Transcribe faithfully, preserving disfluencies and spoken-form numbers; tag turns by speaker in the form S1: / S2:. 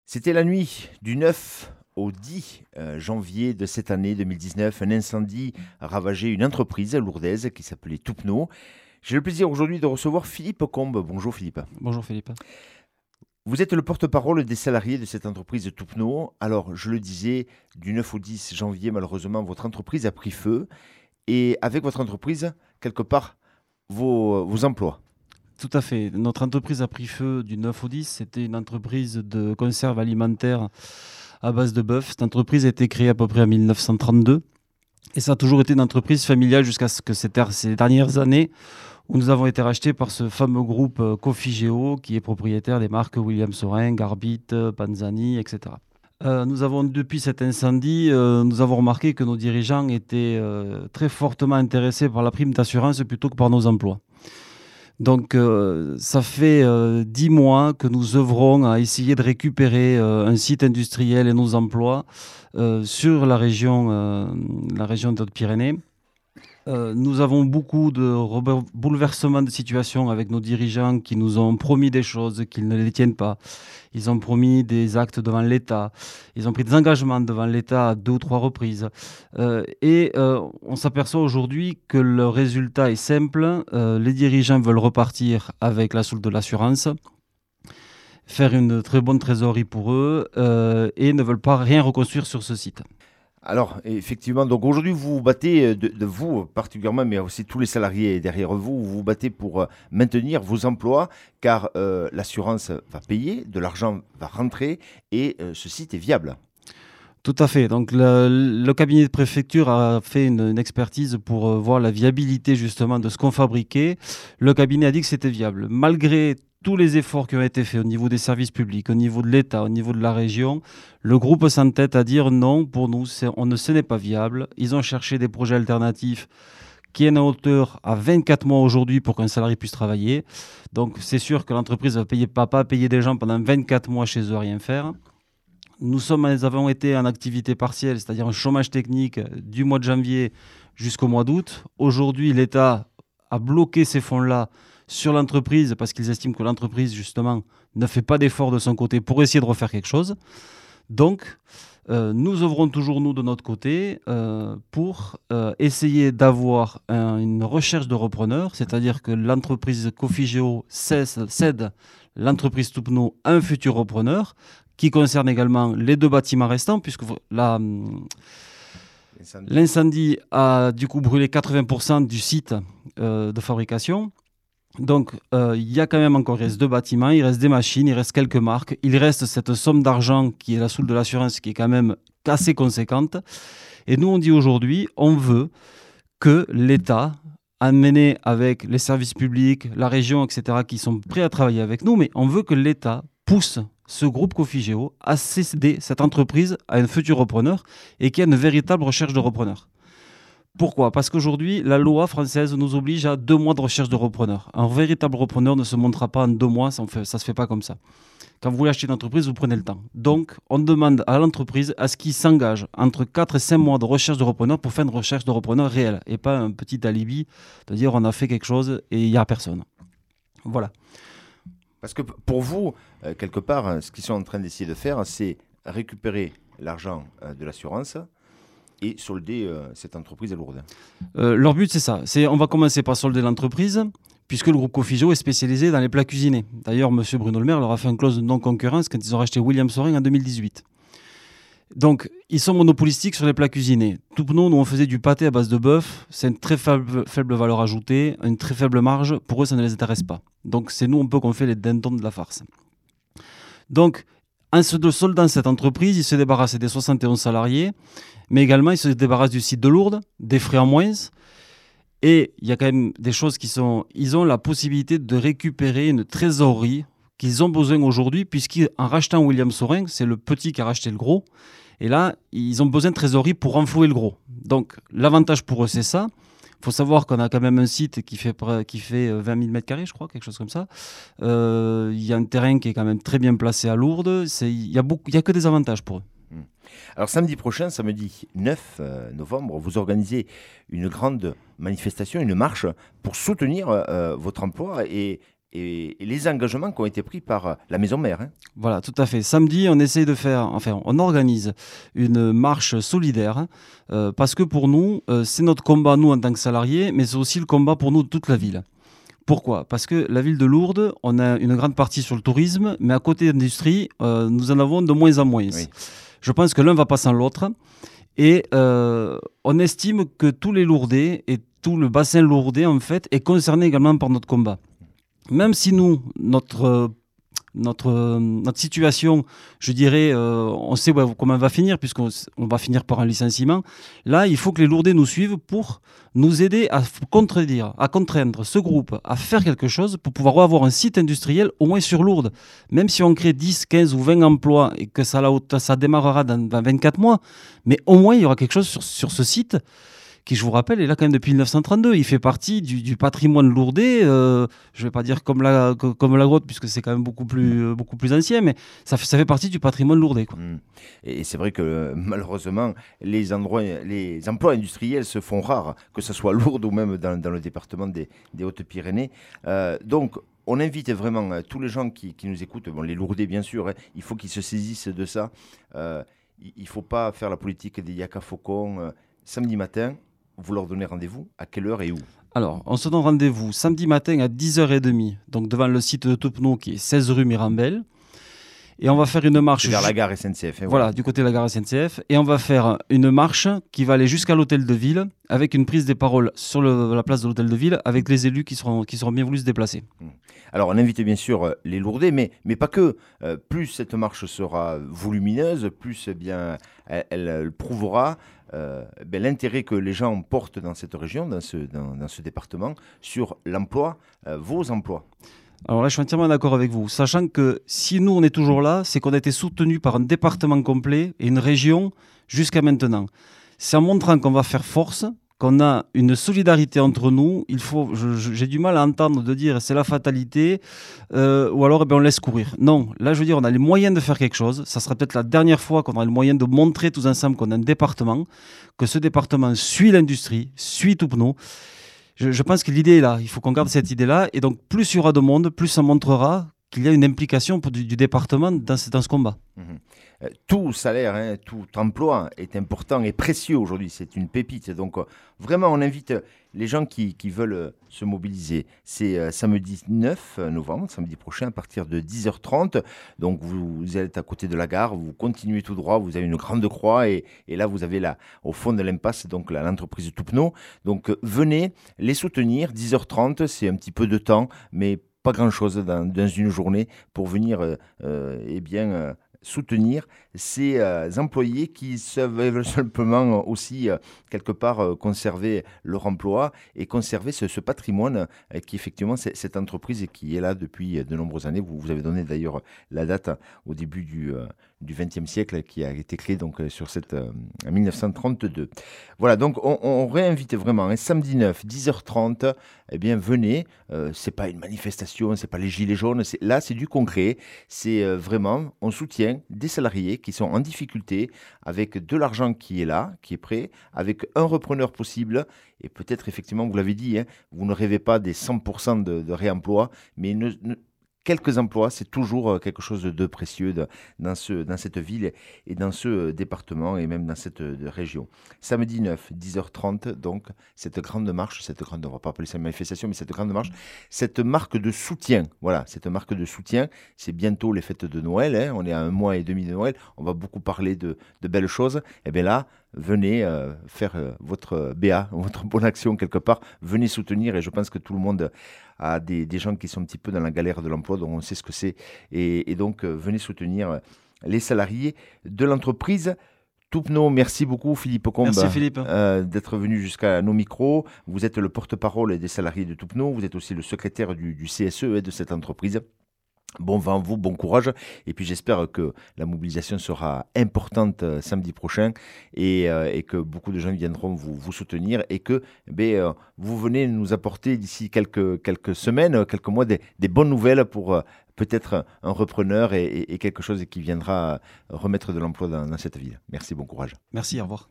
S1: C'était la nuit du neuf au dix euh, janvier de cette année deux mille dix-neuf. Un incendie a ravagé une entreprise lourdaise qui s'appelait Toupneau. J'ai le plaisir aujourd'hui de recevoir Philippe Combe. Bonjour Philippe.
S2: Bonjour Philippe.
S1: Vous êtes le porte-parole des salariés de cette entreprise Toupneau. Alors, je le disais, du neuf au dix janvier, malheureusement, votre entreprise a pris feu. Et avec votre entreprise, quelque part, vos, vos emplois.
S2: Tout à fait. Notre entreprise a pris feu du neuf au dix. C'était une entreprise de conserve alimentaire à base de bœuf. Cette entreprise a été créée à peu près en mille neuf cent trente-deux. Et ça a toujours été une entreprise familiale jusqu'à ce que ces, ter- ces dernières années où nous avons été rachetés par ce fameux groupe euh, Cofigeo qui est propriétaire des marques William Saurin, Garbit, euh, Panzani, et cetera. Euh, nous avons, depuis cet incendie, euh, nous avons remarqué que nos dirigeants étaient euh, très fortement intéressés par la prime d'assurance plutôt que par nos emplois. Donc, euh, ça fait euh, dix mois que nous œuvrons à essayer de récupérer euh, un site industriel et nos emplois euh, sur la région, euh, la région des Hautes-Pyrénées. Euh, nous avons beaucoup de rebe- bouleversements de situation avec nos dirigeants qui nous ont promis des choses qu'ils ne les tiennent pas. Ils ont promis des actes devant l'État. Ils ont pris des engagements devant l'État à deux ou trois reprises. Euh, et euh, on s'aperçoit aujourd'hui que le résultat est simple. Euh, les dirigeants veulent repartir avec la soulte de l'assurance, faire une très bonne trésorerie pour eux euh, et ne veulent pas rien reconstruire sur ce site.
S1: Alors, effectivement, donc aujourd'hui, vous vous battez, de, de vous particulièrement, mais aussi tous les salariés derrière vous, vous vous battez pour euh, maintenir vos emplois, car euh, l'assurance va payer, de l'argent va rentrer, et euh, ce site est viable.
S2: Tout à fait. Donc le, le cabinet de préfecture a fait une, une expertise pour euh, voir la viabilité justement de ce qu'on fabriquait. Le cabinet a dit que c'était viable. Malgré tous les efforts qui ont été faits au niveau des services publics, au niveau de l'État, au niveau de la région, le groupe s'entête à dire non, pour nous, c'est, on ne, ce n'est pas viable. Ils ont cherché des projets alternatifs qui est à hauteur à vingt-quatre mois aujourd'hui pour qu'un salarié puisse travailler. Donc c'est sûr que l'entreprise ne va pas payer des gens pendant vingt-quatre mois chez eux à rien faire. Nous, sommes, nous avons été en activité partielle, c'est-à-dire un chômage technique du mois de janvier jusqu'au mois d'août. Aujourd'hui, l'État a bloqué ces fonds-là sur l'entreprise parce qu'ils estiment que l'entreprise, justement, ne fait pas d'efforts de son côté pour essayer de refaire quelque chose. Donc, euh, nous œuvrons toujours, nous, de notre côté, euh, pour euh, essayer d'avoir un, une recherche de repreneurs, c'est-à-dire que l'entreprise Cofigeo cesse, cède l'entreprise Toupneau à un futur repreneur, qui concerne également les deux bâtiments restants, puisque la, l'incendie. l'incendie a du coup brûlé quatre-vingts pour cent du site euh, de fabrication. Donc, euh, il y a quand même encore, il reste deux bâtiments, il reste des machines, il reste quelques marques, il reste cette somme d'argent qui est la soulte de l'assurance, qui est quand même assez conséquente. Et nous, on dit aujourd'hui, on veut que l'État, amené avec les services publics, la région, et cetera, qui sont prêts à travailler avec nous, mais on veut que l'État pousse ce groupe Cofigeo à céder cette entreprise à un futur repreneur et qu'il y ait une véritable recherche de repreneurs. Pourquoi ? Parce qu'aujourd'hui, la loi française nous oblige à deux mois de recherche de repreneur. Un véritable repreneur ne se montrera pas en deux mois, ça ne se fait pas comme ça. Quand vous voulez acheter une entreprise, vous prenez le temps. Donc, on demande à l'entreprise à ce qu'il s'engage entre quatre et cinq mois de recherche de repreneur pour faire une recherche de repreneur réelle et pas un petit alibi de dire on a fait quelque chose et il n'y a personne. Voilà.
S1: Parce que pour vous, euh, quelque part, ce qu'ils sont en train d'essayer de faire, c'est récupérer l'argent euh, de l'assurance et solder euh, cette entreprise lourde.
S2: Euh, leur but, c'est ça. C'est, on va commencer par solder l'entreprise, puisque le groupe Cofigeo est spécialisé dans les plats cuisinés. D'ailleurs, M. Bruno Le Maire leur a fait une clause de non-concurrence quand ils ont racheté William Saurin en deux mille dix-huit. Donc, ils sont monopolistiques sur les plats cuisinés. Toupneau, nous, on faisait du pâté à base de bœuf. C'est une très faible, faible valeur ajoutée, une très faible marge. Pour eux, ça ne les intéresse pas. Donc, c'est nous un peu qu'on fait les dindons de la farce. Donc, en se soldant cette entreprise, ils se débarrassent des soixante et onze salariés, mais également, ils se débarrassent du site de Lourdes, des frais en moins. Et il y a quand même des choses qui sont... Ils ont la possibilité de récupérer une trésorerie qu'ils ont besoin aujourd'hui, puisqu'en rachetant William Saurin, c'est le petit qui a racheté le gros. Et là, ils ont besoin de trésorerie pour renflouer le gros. Donc, l'avantage pour eux, c'est ça. Il faut savoir qu'on a quand même un site qui fait, qui fait vingt mille mètres carrés, je crois, quelque chose comme ça. Euh, il y a un terrain qui est quand même très bien placé à Lourdes. C'est, il n'y a, a que des avantages pour eux.
S1: Alors, samedi prochain, samedi neuf novembre, vous organisez une grande manifestation, une marche pour soutenir euh, votre emploi et et, et les engagements qui ont été pris par la maison mère. Hein.
S2: Voilà, tout à fait. Samedi, on essaye de faire, enfin, on organise une marche solidaire euh, parce que pour nous, euh, c'est notre combat, nous, en tant que salariés, mais c'est aussi le combat pour nous de toute la ville. Pourquoi ? Parce que la ville de Lourdes, on a une grande partie sur le tourisme, mais à côté de l'industrie, euh, nous en avons de moins en moins. Oui. Je pense que l'un va pas sans l'autre. Et euh, on estime que tous les Lourdais et tout le bassin lourdais, en fait, est concerné également par notre combat. Même si nous, notre, notre, notre situation, je dirais, euh, on sait comment elle va finir, puisqu'on on va finir par un licenciement, là, il faut que les Lourdais nous suivent pour nous aider à contredire, à contraindre ce groupe à faire quelque chose pour pouvoir avoir un site industriel au moins sur Lourdes. Même si on crée dix, quinze ou vingt emplois et que ça, ça démarrera dans vingt-quatre mois, mais au moins il y aura quelque chose sur, sur ce site qui, je vous rappelle, est là quand même depuis mille neuf cent trente-deux. Il fait partie du, du patrimoine lourdais, euh, je ne vais pas dire comme la, comme la grotte, puisque c'est quand même beaucoup plus, beaucoup plus ancien, mais ça fait, ça fait partie du patrimoine lourdais. Quoi.
S1: Mmh. Et c'est vrai que malheureusement, les, endroits, les emplois industriels se font rares, que ce soit Lourdes ou même dans, dans le département des, des Hautes-Pyrénées. Euh, donc, on invite vraiment euh, tous les gens qui, qui nous écoutent, bon, les Lourdais bien sûr, hein, il faut qu'ils se saisissent de ça. Euh, il ne faut pas faire la politique des yaka faucons. Euh, samedi matin, vous leur donnez rendez-vous à quelle heure et où ?
S2: Alors, on se donne rendez-vous samedi matin à dix heures trente, donc devant le site de Toupneau qui est seize rue Mirambel. Et on va faire une marche...
S1: vers la gare S N C F. Hein,
S2: voilà, voilà, du côté de la gare S N C F. Et on va faire une marche qui va aller jusqu'à l'hôtel de ville, avec une prise des paroles sur le, la place de l'hôtel de ville, avec les élus qui seront, qui seront bien voulus se déplacer.
S1: Alors, on invite bien sûr les Lourdais, mais, mais pas que. Euh, plus cette marche sera volumineuse, plus eh bien, elle, elle, elle prouvera euh, ben, l'intérêt que les gens portent dans cette région, dans ce, dans, dans ce département, sur l'emploi, euh, vos emplois.
S2: Alors là, je suis entièrement d'accord avec vous, sachant que si nous, on est toujours là, c'est qu'on a été soutenu par un département complet et une région jusqu'à maintenant. C'est en montrant qu'on va faire force, qu'on a une solidarité entre nous. Il faut, je, je, j'ai du mal à entendre de dire c'est la fatalité, euh, ou alors eh bien, on laisse courir. Non, là, je veux dire, on a les moyens de faire quelque chose. Ça sera peut-être la dernière fois qu'on aura le moyen de montrer tous ensemble qu'on a un département, que ce département suit l'industrie, suit Toupneau. Je, je pense que l'idée est là. Il faut qu'on garde cette idée-là. Et donc, plus il y aura de monde, plus ça montrera qu'il y a une implication pour du, du département dans ce, dans ce combat.
S1: Mmh. Euh, tout salaire, hein, tout emploi est important et précieux aujourd'hui. C'est une pépite. Donc, euh, vraiment, on invite les gens qui, qui veulent euh, se mobiliser. C'est euh, samedi neuf novembre, samedi prochain, à partir de dix heures trente. Donc, vous, vous êtes à côté de la gare, vous continuez tout droit, vous avez une grande croix et, et là, vous avez là, au fond de l'impasse, donc la, l'entreprise Toupneau. Donc, euh, venez les soutenir. dix heures trente, c'est un petit peu de temps, mais pas grand-chose dans, dans une journée pour venir euh, euh, eh bien, euh, soutenir ces euh, employés qui veulent simplement aussi, euh, quelque part, euh, conserver leur emploi et conserver ce, ce patrimoine euh, qui, effectivement, c'est cette entreprise qui est là depuis de nombreuses années. Vous, vous avez donné d'ailleurs la date au début du, euh, du vingtième siècle qui a été créée donc, sur cette, euh, en mille neuf cent trente-deux. Voilà, donc on, on réinvite vraiment, hein, samedi neuf, dix heures trente, eh bien, venez. Euh, c'est pas une manifestation, c'est pas les gilets jaunes. C'est, là, c'est du concret. C'est euh, vraiment, on soutient des salariés qui sont en difficulté avec de l'argent qui est là, qui est prêt, avec un repreneur possible. Et peut-être, effectivement, vous l'avez dit, hein, vous ne rêvez pas des cent pour cent de, de réemploi, mais ne, ne, quelques emplois, c'est toujours quelque chose de précieux de, dans, ce, dans cette ville et dans ce département et même dans cette région. Samedi neuf, dix heures trente, donc, cette grande marche, cette grande, on ne va pas appeler ça une manifestation, mais cette grande marche, cette marque de soutien, voilà, cette marque de soutien, c'est bientôt les fêtes de Noël, hein, on est à un mois et demi de Noël, on va beaucoup parler de, de belles choses, et bien là, venez euh, faire euh, votre B A, votre bonne action quelque part, venez soutenir et je pense que tout le monde a des, des gens qui sont un petit peu dans la galère de l'emploi, donc on sait ce que c'est et, et donc euh, venez soutenir les salariés de l'entreprise Toupneau. Merci beaucoup Philippe Combe.
S2: Merci Philippe.
S1: Euh, d'être venu jusqu'à nos micros. Vous êtes le porte-parole des salariés de Toupneau, vous êtes aussi le secrétaire du, du C S E et de cette entreprise. Bon vent à vous, bon courage. Et puis j'espère que la mobilisation sera importante euh, samedi prochain et, euh, et que beaucoup de gens viendront vous, vous soutenir et que ben, euh, vous venez nous apporter d'ici quelques, quelques semaines, quelques mois, des, des bonnes nouvelles pour euh, peut-être un repreneur et, et, et quelque chose qui viendra remettre de l'emploi dans, dans cette ville. Merci, bon courage.
S2: Merci, au revoir.